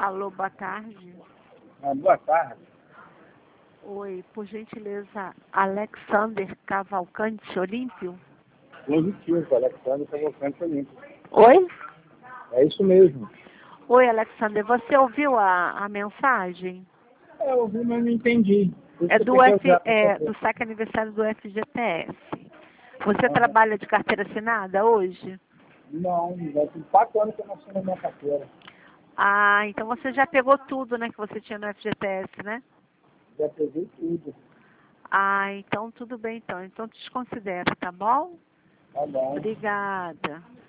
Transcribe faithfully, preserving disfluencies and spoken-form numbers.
Alô, boa tarde. Ah, boa tarde. Oi, por gentileza, Alexander Cavalcante Olímpio? Positivo, Alexandre Cavalcante Olímpio. Oi? É isso mesmo. Oi, Alexander, você ouviu a, a mensagem? É, eu ouvi, mas não entendi. Por isso É que eu do, peguei o F, zap pra é, saber. do saque aniversário do F G T S. Você Ah, trabalha de carteira assinada hoje? não, já tem quatro anos que eu não assino a minha carteira. Ah, então você já pegou tudo, né, que você tinha no F G T S, né? Já peguei tudo. Ah, então tudo bem, então. Então te desconsidera, tá bom? Tá bom. Obrigada.